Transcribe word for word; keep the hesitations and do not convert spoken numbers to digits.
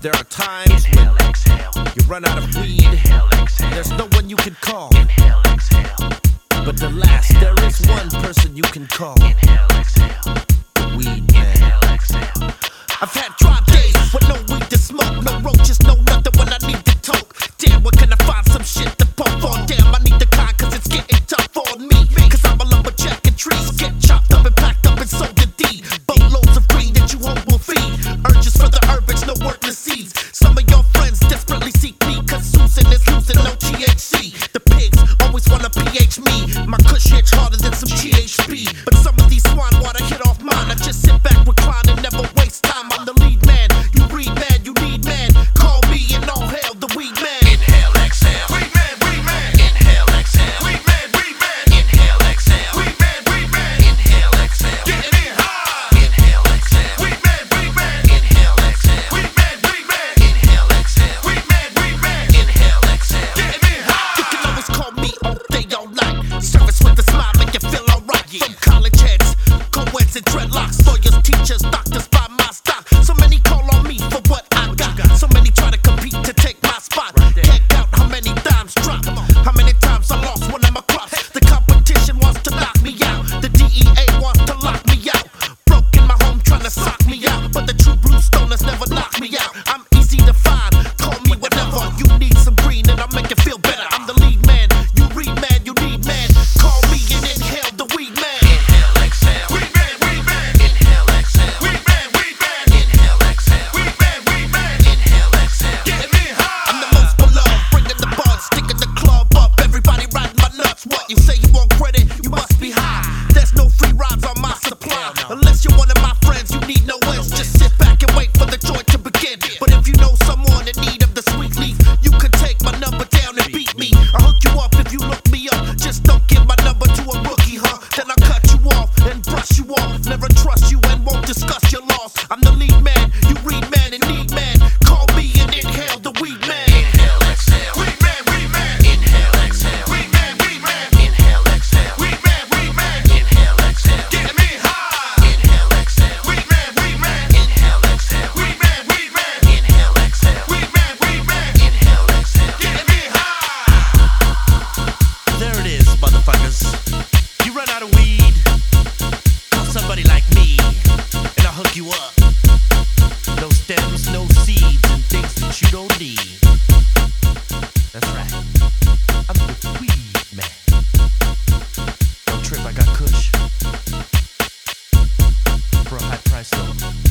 There are times when you run out of weed. There's no one you can call. But the last, there is one person you can call. Weed man. I've had dry days with no weed to smoke, no roaches, no nothing when I need to talk. Damn, where can I find some shit to pump on? Damn, I need the kind cause it's getting tough on me. Cause I'm a lumberjack and trees get chopped up and packed up and sold to D. Boatloads of green that you hope will feed. Urges for the urbans, no worthless seeds. Some of your friends desperately seek me cause Susan is losing no T H C. The pigs always wanna pH me. My kush hits harder than some G H P. But some of these swine water hit off mine. I just sit back, recline and never waste time. I'm the lead man, you read man, you need man. Call me and all hail the weed man. Inhale, exhale. Weed man, weed man. Inhale, exhale. Weed man, weed man. Inhale, exhale. Weed man, weed man. Inhale, exhale. Getting in high. Inhale, exhale. Weed man, weed man. Inhale, exhale. Weed man, weed man. Inhale, exhale. Weed man, weed man. Inhale, exhale. Getting in high. You can always call me all day, all night. Service with a smile, make you feel alright. From college heads, co-eds and dreadlocks, lawyers, teachers, doctors buy my stock. So many call on me for what I got. So many try to compete to take my spot. Can't count how many dimes drop. How many times I lost one of my crops. The competition wants to knock me out. The D E A wants to lock me out. Broke in my home trying to sock me out. But the true blue stoners never knock me out. I'm easy to find. Call me whenever you need some green and I'll make you feel better. I'm the lead man. You read man, you need man. Call me and inhale the weed man. Inhale, exhale. Weed man, weed man. Inhale, exhale. Weed man, weed man. Inhale, exhale. Weed man, weed man. Inhale, exhale. Getting in high. I'm the most beloved, bringing the bud, sticking the club up. Everybody riding my nuts. What you say you want credit? You must be high. There's no free rides on my supply. Unless you're one of my friends, you need no ends. Just sit back and wait for the joint to begin. But if you know someone in need of the sweet leaf, you could take my number down and beat me. I'll hook you up if you look me up. Just don't give my number to a rookie, huh? Then I'll cut you off and brush you off. Never trust you and won't discuss your loss. I'm the lead man, you read man and need man. Call me and inhale the weed man. Inhale, exhale. Weed man, weed man. Inhale, exhale. Weed man, weed man. Inhale, exhale. Weed man, weed man. Inhale, exhale. Getting me high. Inhale, exhale. Weed man, weed man. Inhale, exhale. Weed man, weed man. Inhale, exhale. Weed man, weed man. Inhale, exhale. Getting me high. There it is, motherfuckers. You run out of weed, call somebody like me, and I'll hook you up. No stems, no seeds, and things that you don't need. That's right. I'm the weed man. Don't trip, I got kush. For a high price though.